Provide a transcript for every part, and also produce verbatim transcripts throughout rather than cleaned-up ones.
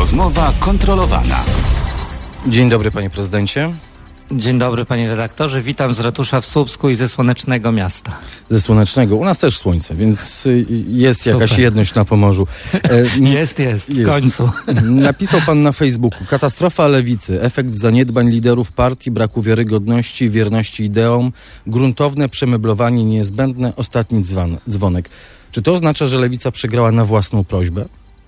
Rozmowa kontrolowana. Dzień dobry, panie prezydencie. Dzień dobry, panie redaktorze. Witam z ratusza w Słupsku i ze słonecznego miasta. Ze słonecznego. U nas też słońce, więc jest jakaś Super. jedność na Pomorzu. jest, jest, w końcu. Napisał pan na Facebooku: katastrofa lewicy, efekt zaniedbań liderów partii, braku wiarygodności, wierności ideom, gruntowne przemeblowanie niezbędne, ostatni dzwan, dzwonek. Czy to oznacza, że lewica przegrała na własną prośbę?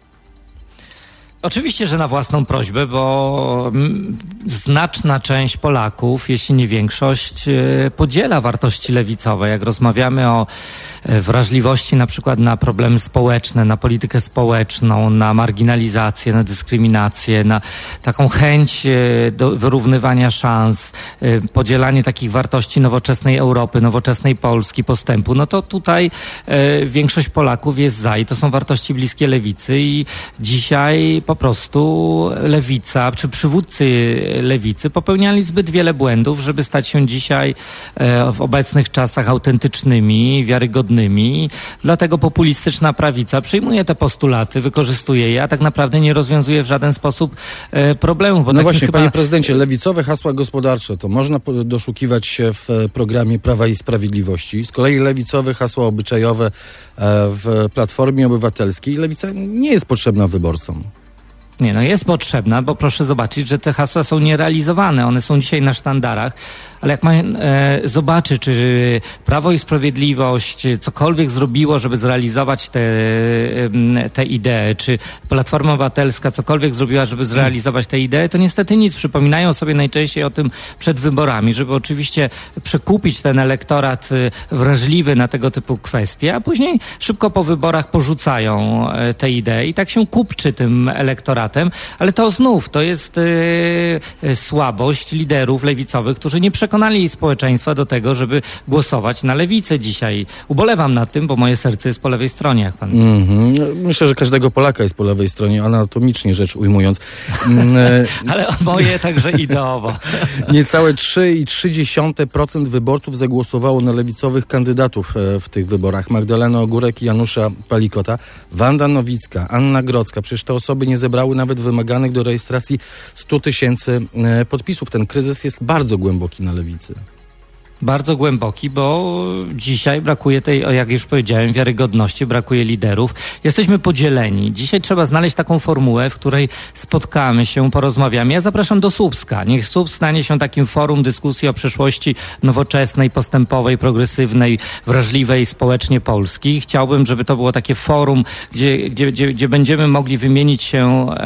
Oczywiście, że na własną prośbę, bo znaczna część Polaków, jeśli nie większość, podziela wartości lewicowe. Jak rozmawiamy o wrażliwości na przykład na problemy społeczne, na politykę społeczną, na marginalizację, na dyskryminację, na taką chęć do wyrównywania szans, podzielanie takich wartości nowoczesnej Europy, nowoczesnej Polski, postępu, no to tutaj większość Polaków jest za i to są wartości bliskie lewicy i dzisiaj po prostu lewica, czy przywódcy lewicy popełniali zbyt wiele błędów, żeby stać się dzisiaj w obecnych czasach autentycznymi, wiarygodnymi. Dlatego populistyczna prawica przyjmuje te postulaty, wykorzystuje je, a tak naprawdę nie rozwiązuje w żaden sposób problemów. Bo no właśnie, chyba... panie prezydencie, lewicowe hasła gospodarcze to można doszukiwać się w programie Prawa i Sprawiedliwości. Z kolei lewicowe hasła obyczajowe w Platformie Obywatelskiej. Lewica nie jest potrzebna wyborcom. Nie, no jest potrzebna, bo proszę zobaczyć, że te hasła są nierealizowane. One są dzisiaj na sztandarach, ale jak man e, zobaczy, czy Prawo i Sprawiedliwość cokolwiek zrobiło, żeby zrealizować te, e, te idee, czy Platforma Obywatelska cokolwiek zrobiła, żeby zrealizować te idee, to niestety nic. Przypominają sobie najczęściej o tym przed wyborami, żeby oczywiście przekupić ten elektorat wrażliwy na tego typu kwestie, a później szybko po wyborach porzucają te idee i tak się kupczy tym elektoratem. Ale to znów, to jest yy, słabość liderów lewicowych, którzy nie przekonali społeczeństwa do tego, żeby głosować na lewicę dzisiaj. Ubolewam nad tym, bo moje serce jest po lewej stronie, jak pan mm-hmm. Myślę, że każdego Polaka jest po lewej stronie, anatomicznie rzecz ujmując. Ale moje także ideowo. Niecałe trzy i trzy dziesiąte procent wyborców zagłosowało na lewicowych kandydatów w tych wyborach. Magdalena Ogórek i Janusza Palikota. Wanda Nowicka, Anna Grodzka. Przecież te osoby nie zebrały nawet wymaganych do rejestracji stu tysięcy podpisów. Ten kryzys jest bardzo głęboki na lewicy. Bardzo głęboki, bo dzisiaj brakuje tej, jak już powiedziałem, wiarygodności, brakuje liderów. Jesteśmy podzieleni. Dzisiaj trzeba znaleźć taką formułę, w której spotkamy się, porozmawiamy. Ja zapraszam do Słupska. Niech Słupsk stanie się takim forum dyskusji o przyszłości nowoczesnej, postępowej, progresywnej, wrażliwej społecznie Polski. Chciałbym, żeby to było takie forum, gdzie, gdzie, gdzie, gdzie będziemy mogli wymienić się e,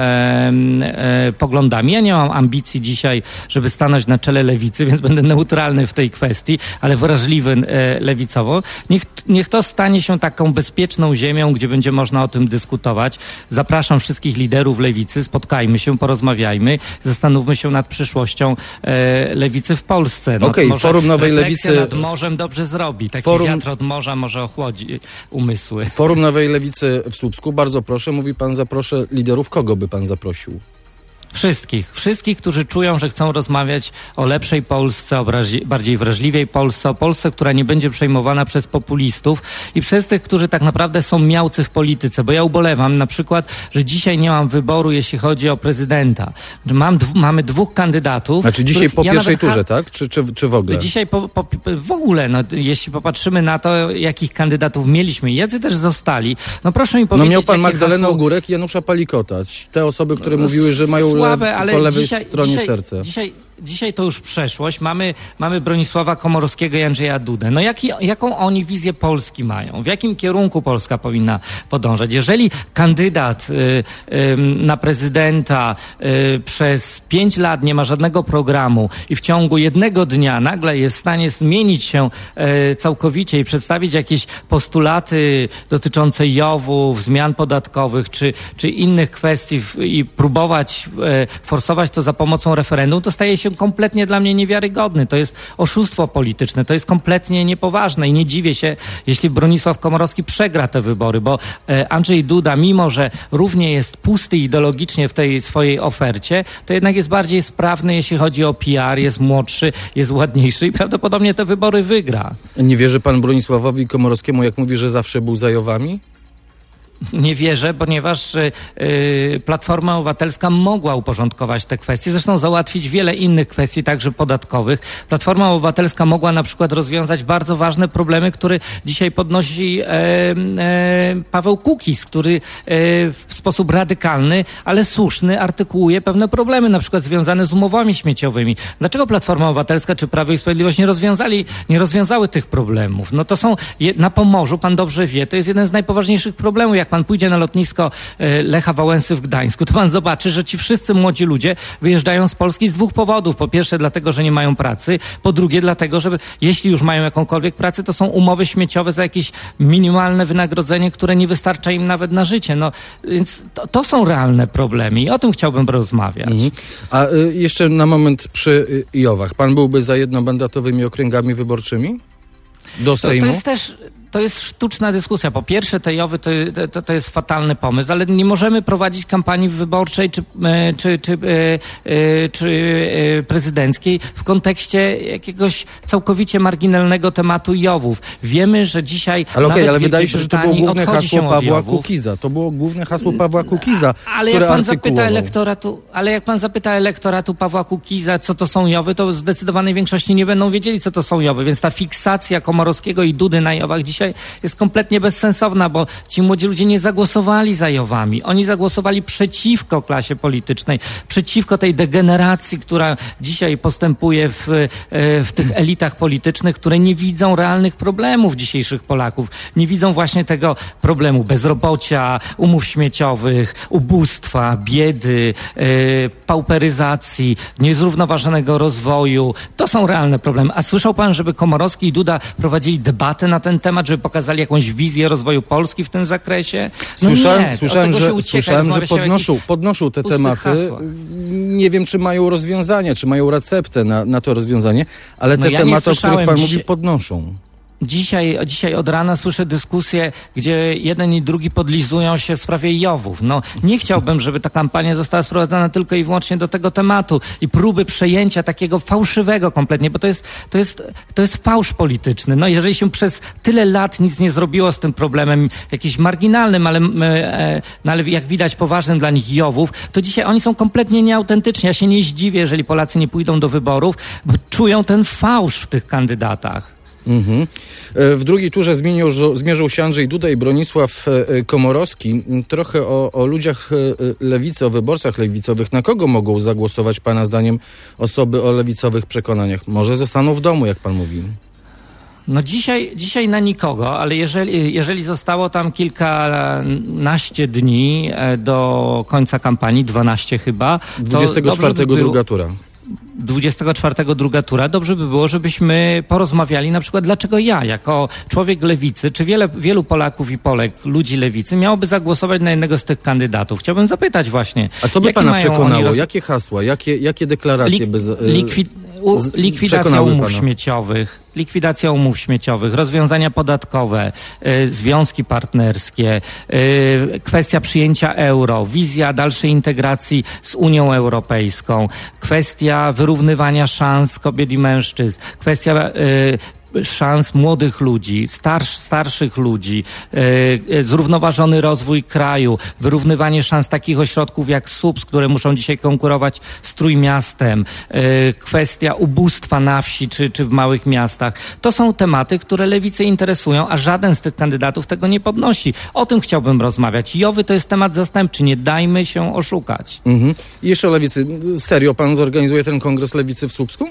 e, poglądami. Ja nie mam ambicji dzisiaj, żeby stanąć na czele lewicy, więc będę neutralny w tej kwestii, ale wrażliwy e, lewicowo. Niech, niech to stanie się taką bezpieczną ziemią, gdzie będzie można o tym dyskutować. Zapraszam wszystkich liderów lewicy, spotkajmy się, porozmawiajmy, zastanówmy się nad przyszłością e, lewicy w Polsce. No, Okej, okay, Forum Nowej Lewicy nad morzem dobrze zrobi. Taki forum... wiatr od morza może ochłodzi umysły. Forum Nowej Lewicy w Słupsku, bardzo proszę, mówi pan, zaproszę liderów. Kogo by pan zaprosił? Wszystkich. Wszystkich, którzy czują, że chcą rozmawiać o lepszej Polsce, o wraż- bardziej wrażliwej Polsce, o Polsce, która nie będzie przejmowana przez populistów i przez tych, którzy tak naprawdę są miałcy w polityce. Bo ja ubolewam na przykład, że dzisiaj nie mam wyboru, jeśli chodzi o prezydenta. Mam dw- mamy dwóch kandydatów. Znaczy dzisiaj po ja pierwszej turze, ha- tak? Czy, czy, czy w ogóle? Dzisiaj po, po, w ogóle, no, jeśli popatrzymy na to, jakich kandydatów mieliśmy, jacy też zostali, no proszę mi powiedzieć... No miał pan Magdalenę hasło... Ogórek i Janusza Palikota. Te osoby, które no, mówiły, że mają słabe, le- ale po lewej dzisiaj, stronie dzisiaj, serce. Dzisiaj, dzisiaj to już przeszłość. Mamy, mamy Bronisława Komorowskiego i Andrzeja Dudę. No jaki, jaką oni wizję Polski mają? W jakim kierunku Polska powinna podążać? Jeżeli kandydat y, y, na prezydenta y, przez pięć lat nie ma żadnego programu i w ciągu jednego dnia nagle jest w stanie zmienić się y, całkowicie i przedstawić jakieś postulaty dotyczące jowów, zmian podatkowych czy, czy innych kwestii w, i próbować y, forsować to za pomocą referendum, to staje się kompletnie dla mnie niewiarygodny. To jest oszustwo polityczne, to jest kompletnie niepoważne i nie dziwię się, jeśli Bronisław Komorowski przegra te wybory, bo Andrzej Duda, mimo że równie jest pusty ideologicznie w tej swojej ofercie, to jednak jest bardziej sprawny, jeśli chodzi o P R, jest młodszy, jest ładniejszy i prawdopodobnie te wybory wygra. Nie wierzy pan Bronisławowi Komorowskiemu, jak mówi, że zawsze był za Jowami? Nie wierzę, ponieważ y, Platforma Obywatelska mogła uporządkować te kwestie, zresztą załatwić wiele innych kwestii, także podatkowych. Platforma Obywatelska mogła na przykład rozwiązać bardzo ważne problemy, które dzisiaj podnosi e, e, Paweł Kukiz, który e, w sposób radykalny, ale słuszny artykułuje pewne problemy, na przykład związane z umowami śmieciowymi. Dlaczego Platforma Obywatelska czy Prawo i Sprawiedliwość nie rozwiązali, nie rozwiązały tych problemów? No to są je, na Pomorzu, pan dobrze wie, to jest jeden z najpoważniejszych problemów. Jak pan pójdzie na lotnisko Lecha Wałęsy w Gdańsku, to pan zobaczy, że ci wszyscy młodzi ludzie wyjeżdżają z Polski z dwóch powodów. Po pierwsze dlatego, że nie mają pracy. Po drugie dlatego, że jeśli już mają jakąkolwiek pracę, to są umowy śmieciowe za jakieś minimalne wynagrodzenie, które nie wystarcza im nawet na życie. No więc to, to są realne problemy i o tym chciałbym rozmawiać. Mhm. A y, jeszcze na moment przy y, Jowach. Pan byłby za jednomandatowymi okręgami wyborczymi? Do Sejmu? To, to jest też... To jest sztuczna dyskusja. Po pierwsze, te Jowy to, to, to jest fatalny pomysł, ale nie możemy prowadzić kampanii wyborczej czy, czy, czy, czy, czy prezydenckiej w kontekście jakiegoś całkowicie marginalnego tematu Jowów. Wiemy, że dzisiaj... Ale okej, okay, ale wydaje się, że to było główne hasło Pawła Kukiza. To było główne hasło Pawła Kukiza, ale jak pan zapyta elektoratu, ale jak pan zapyta elektoratu Pawła Kukiza, co to są Jowy, to w zdecydowanej większości nie będą wiedzieli, co to są Jowy. Więc ta fiksacja Komorowskiego i Dudy na Jowach dzisiaj jest kompletnie bezsensowna, bo ci młodzi ludzie nie zagłosowali za Jowami. Oni zagłosowali przeciwko klasie politycznej, przeciwko tej degeneracji, która dzisiaj postępuje w, w tych elitach politycznych, które nie widzą realnych problemów dzisiejszych Polaków. Nie widzą właśnie tego problemu bezrobocia, umów śmieciowych, ubóstwa, biedy, yy, pauperyzacji, niezrównoważonego rozwoju. To są realne problemy. A słyszał pan, żeby Komorowski i Duda prowadzili debatę na ten temat, żeby pokazali jakąś wizję rozwoju Polski w tym zakresie? No słyszałem, nie, słyszałem, że, ucieka, słyszałem że podnoszą, podnoszą te tematy. Hasłach. Nie wiem, czy mają rozwiązanie, czy mają receptę na, na to rozwiązanie, ale te no ja tematy, o których pan mówi, podnoszą. Dzisiaj, dzisiaj od rana słyszę dyskusję, gdzie jeden i drugi podlizują się w sprawie Jowów. No, nie chciałbym, żeby ta kampania została sprowadzana tylko i wyłącznie do tego tematu i próby przejęcia takiego fałszywego kompletnie, bo to jest, to jest, to jest fałsz polityczny. No, jeżeli się przez tyle lat nic nie zrobiło z tym problemem jakimś marginalnym, ale, e, no, ale jak widać poważnym dla nich Jowów, to dzisiaj oni są kompletnie nieautentyczni. Ja się nie zdziwię, jeżeli Polacy nie pójdą do wyborów, bo czują ten fałsz w tych kandydatach. Mhm. W drugiej turze zmienił, zmierzył się Andrzej Duda i Bronisław Komorowski. Trochę o, o ludziach lewicy, o wyborcach lewicowych. Na kogo mogą zagłosować pana zdaniem osoby o lewicowych przekonaniach? Może zostaną w domu, jak pan mówi? No dzisiaj, dzisiaj na nikogo, ale jeżeli, jeżeli zostało tam kilkanaście dni do końca kampanii, dwanaście chyba, to dwudziestego czwartego by druga tura. dwudziestego czwartego druga tura, dobrze by było, żebyśmy porozmawiali na przykład, dlaczego ja, jako człowiek lewicy, czy wiele, wielu Polaków i Polek, ludzi lewicy, miałoby zagłosować na jednego z tych kandydatów. Chciałbym zapytać właśnie. A co by pana przekonało? Roz... Jakie hasła, jakie, jakie deklaracje Lik, by... Z... Likwi... U, likwidacja umów pana. śmieciowych, likwidacja umów śmieciowych, rozwiązania podatkowe, y, związki partnerskie, y, kwestia przyjęcia euro, wizja dalszej integracji z Unią Europejską, kwestia wyrównywania szans kobiet i mężczyzn, kwestia y, szans młodych ludzi, starsz, starszych ludzi, yy, zrównoważony rozwój kraju, wyrównywanie szans takich ośrodków jak SUPS, które muszą dzisiaj konkurować z Trójmiastem, yy, kwestia ubóstwa na wsi czy, czy w małych miastach. To są tematy, które lewicy interesują, a żaden z tych kandydatów tego nie podnosi. O tym chciałbym rozmawiać. Jowy to jest temat zastępczy. Nie dajmy się oszukać. Mhm. I jeszcze o lewicy. Serio pan zorganizuje ten kongres lewicy w Słupsku?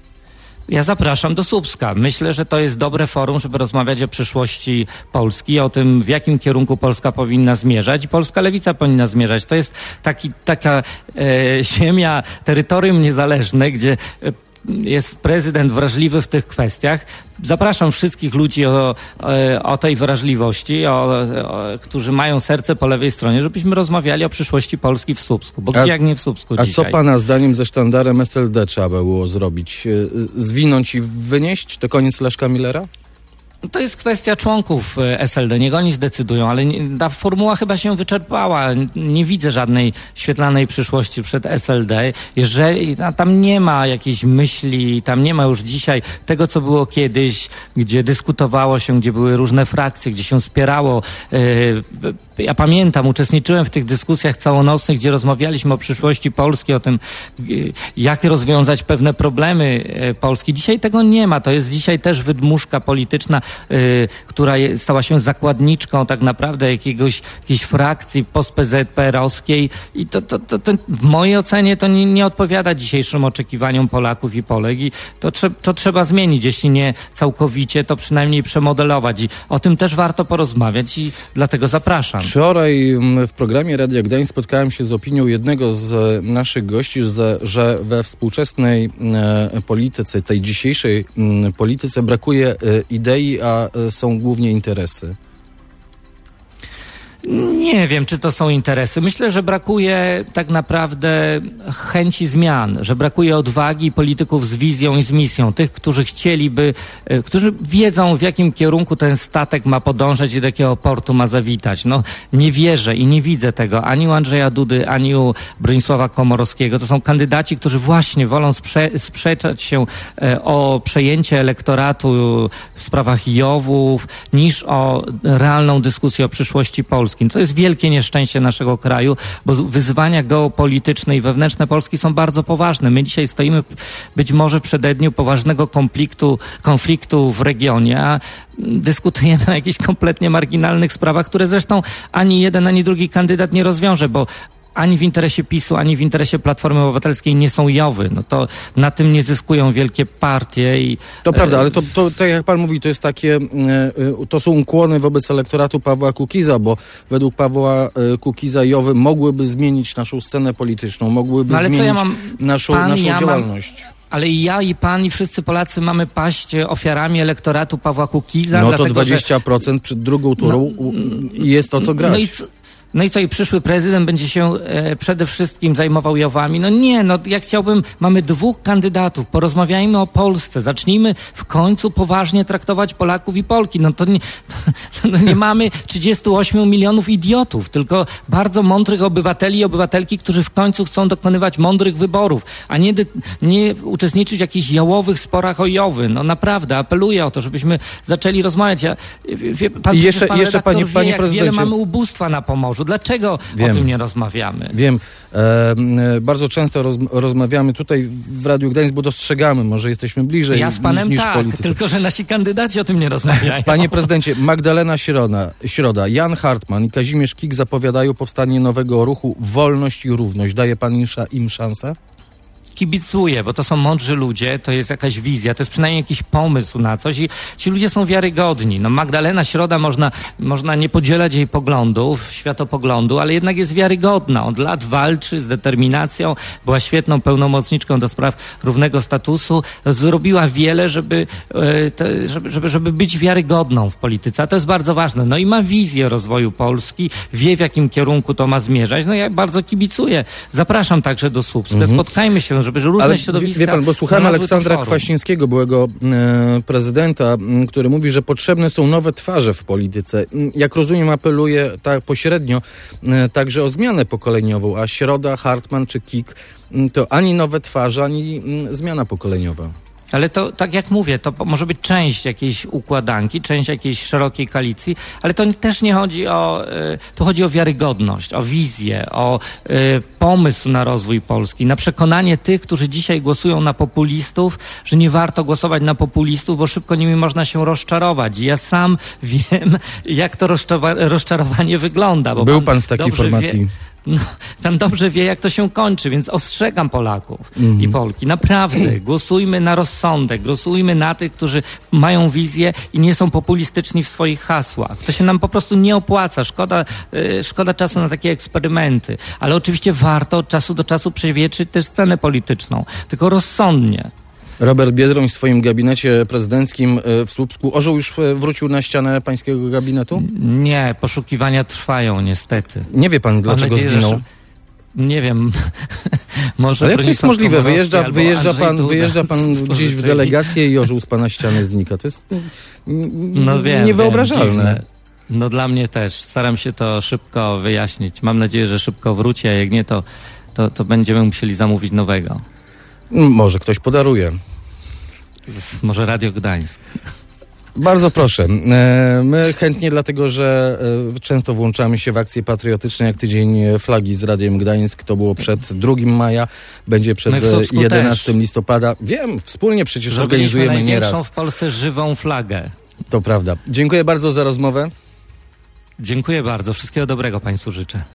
Ja zapraszam do Słupska. Myślę, że to jest dobre forum, żeby rozmawiać o przyszłości Polski, o tym, w jakim kierunku Polska powinna zmierzać i polska lewica powinna zmierzać. To jest taki, taka e, ziemia, terytorium niezależne, gdzie e, jest prezydent wrażliwy w tych kwestiach. Zapraszam wszystkich ludzi o, o, o tej wrażliwości, o, o, którzy mają serce po lewej stronie, żebyśmy rozmawiali o przyszłości Polski w Słupsku. Bo a, gdzie jak nie w Słupsku a dzisiaj? A co pana zdaniem ze sztandarem S L D trzeba było zrobić? Zwinąć i wynieść? To koniec Leszka Millera? To jest kwestia członków S L D, niech oni zdecydują, ale ta formuła chyba się wyczerpała. Nie widzę żadnej świetlanej przyszłości przed S L D. Jeżeli tam nie ma jakiejś myśli, tam nie ma już dzisiaj tego, co było kiedyś, gdzie dyskutowało się, gdzie były różne frakcje, gdzie się spierało yy, ja pamiętam, uczestniczyłem w tych dyskusjach całonocnych, gdzie rozmawialiśmy o przyszłości Polski, o tym, jak rozwiązać pewne problemy Polski. Dzisiaj tego nie ma. To jest dzisiaj też wydmuszka polityczna, y, która stała się zakładniczką tak naprawdę jakiegoś, jakiejś frakcji post-P Z P R-owskiej i to, to, to, to w mojej ocenie to nie, nie odpowiada dzisiejszym oczekiwaniom Polaków i Polek i to, trze, to trzeba zmienić. Jeśli nie całkowicie, to przynajmniej przemodelować i o tym też warto porozmawiać i dlatego zapraszam. Wczoraj w programie Radia Gdańsk spotkałem się z opinią jednego z naszych gości, że we współczesnej polityce, tej dzisiejszej polityce brakuje idei, a są głównie interesy. Nie wiem, czy to są interesy. Myślę, że brakuje tak naprawdę chęci zmian, że brakuje odwagi polityków z wizją i z misją. Tych, którzy chcieliby, którzy wiedzą, w jakim kierunku ten statek ma podążać i do jakiego portu ma zawitać. No, nie wierzę i nie widzę tego ani u Andrzeja Dudy, ani u Bronisława Komorowskiego. To są kandydaci, którzy właśnie wolą sprze- sprzeczać się o przejęcie elektoratu w sprawach Jowów, niż o realną dyskusję o przyszłości Polski. To jest wielkie nieszczęście naszego kraju, bo wyzwania geopolityczne i wewnętrzne Polski są bardzo poważne. My dzisiaj stoimy być może w przededniu poważnego konfliktu, konfliktu w regionie, a dyskutujemy o jakichś kompletnie marginalnych sprawach, które zresztą ani jeden, ani drugi kandydat nie rozwiąże, bo ani w interesie PiSu, ani w interesie Platformy Obywatelskiej nie są Jowy. No to na tym nie zyskują wielkie partie. I, to prawda, ale to, to tak jak pan mówi, to jest takie, to są ukłony wobec elektoratu Pawła Kukiza, bo według Pawła Kukiza Jowy mogłyby zmienić naszą scenę polityczną, mogłyby no, zmienić ja mam, naszą, pan, naszą ja działalność. Mam... Ale i ja, i pan, i wszyscy Polacy mamy paść ofiarami elektoratu Pawła Kukiza. No dlatego, to dwadzieścia procent że... przed drugą turą no, jest o co grać. No i c- No i co, i przyszły prezydent będzie się e, przede wszystkim zajmował Jowami? No nie, no ja chciałbym, mamy dwóch kandydatów, porozmawiajmy o Polsce, zacznijmy w końcu poważnie traktować Polaków i Polki. No to nie, to, no nie mamy trzydziestu ośmiu milionów idiotów, tylko bardzo mądrych obywateli i obywatelki, którzy w końcu chcą dokonywać mądrych wyborów, a nie, dy, nie uczestniczyć w jakichś jałowych sporach o Jowy. No naprawdę, apeluję o to, żebyśmy zaczęli rozmawiać. Ja, wie, pan, I jeszcze, pan jeszcze panie, wie, panie jak prezydencie. wiele mamy ubóstwa na Pomorzu. Dlaczego Wiem. o tym nie rozmawiamy? Wiem. E, bardzo często roz, rozmawiamy tutaj w Radiu Gdańsk, bo dostrzegamy, może jesteśmy bliżej ja z panem niż, niż tak, politycy. Tylko że nasi kandydaci o tym nie rozmawiają. Panie prezydencie, Magdalena Środa, Środa, Jan Hartman i Kazimierz Kik zapowiadają powstanie nowego ruchu Wolność i Równość. Daje pan im szansę? Kibicuję, bo to są mądrzy ludzie, to jest jakaś wizja, to jest przynajmniej jakiś pomysł na coś i ci ludzie są wiarygodni. No Magdalena Środa, można, można nie podzielać jej poglądów, światopoglądu, ale jednak jest wiarygodna. Od lat walczy z determinacją, była świetną pełnomocniczką do spraw równego statusu, zrobiła wiele, żeby, żeby, żeby, żeby być wiarygodną w polityce, a to jest bardzo ważne. No i ma wizję rozwoju Polski, wie w jakim kierunku to ma zmierzać. No ja bardzo kibicuję. Zapraszam także do Słupska, mm-hmm. spotkajmy się, żeby różne Ale środowiska... Wie pan, bo słuchałem Aleksandra Kwaśniewskiego, byłego e, prezydenta, m, który mówi, że potrzebne są nowe twarze w polityce. Jak rozumiem, apeluje tak pośrednio e, także o zmianę pokoleniową, a Środa, Hartman czy Kik m, to ani nowe twarze, ani m, zmiana pokoleniowa. Ale to, tak jak mówię, to może być część jakiejś układanki, część jakiejś szerokiej koalicji, ale to też nie chodzi o, tu chodzi o wiarygodność, o wizję, o y, pomysł na rozwój Polski, na przekonanie tych, którzy dzisiaj głosują na populistów, że nie warto głosować na populistów, bo szybko nimi można się rozczarować. I ja sam wiem, jak to rozczarowa- rozczarowanie wygląda. Bo Był pan, pan w takiej formacji. Wie, No, pan dobrze wie, jak to się kończy, więc ostrzegam Polaków mm. i Polki. Naprawdę, głosujmy na rozsądek, głosujmy na tych, którzy mają wizję i nie są populistyczni w swoich hasłach. To się nam po prostu nie opłaca. Szkoda, yy, szkoda czasu na takie eksperymenty. Ale oczywiście warto od czasu do czasu przewietrzyć też scenę polityczną, tylko rozsądnie. Robert Biedroń w swoim gabinecie prezydenckim w Słupsku. Orzeł już wrócił na ścianę pańskiego gabinetu? Nie, poszukiwania trwają niestety. Nie wie pan, dlaczego nadzieję, zginął? Że... Nie wiem. Może Ale jak to jest możliwe? Wyjeżdża, wyjeżdża pan, Duda, wyjeżdża pan gdzieś w delegację i orzeł z pana ściany znika. To jest no wiem, niewyobrażalne. Wiem, no dla mnie też. Staram się to szybko wyjaśnić. Mam nadzieję, że szybko wróci, a jak nie, to, to, to będziemy musieli zamówić nowego. Może ktoś podaruje. Może Radio Gdańsk. Bardzo proszę. E, my chętnie, dlatego że e, często włączamy się w akcje patriotyczne, jak Tydzień Flagi z Radiem Gdańsk. To było przed drugim maja, będzie przed jedenastego listopada. Wiem, wspólnie przecież Zrobiliśmy organizujemy największą nieraz. w Polsce żywą flagę. To prawda. Dziękuję bardzo za rozmowę. Dziękuję bardzo. Wszystkiego dobrego Państwu życzę.